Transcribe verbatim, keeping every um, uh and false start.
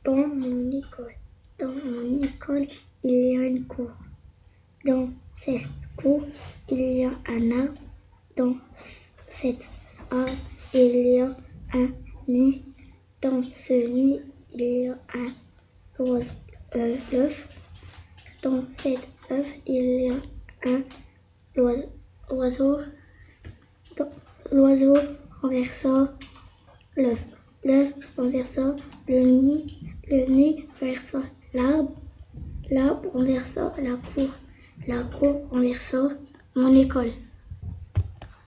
Dans mon école, dans mon école, il y a une cour. Dans cette cour, il y a un arbre. Dans cet arbre, il y a un nid. Dans ce nid, il y a un oiseau, euh, l'œuf. Dans cet œuf, il y a un oiseau. Dans l'oiseau renversa l'œuf. L'œuf renversa le nid. Le nid renversa l'arbre. L'arbre renversa la cour. La cour renversa mon école.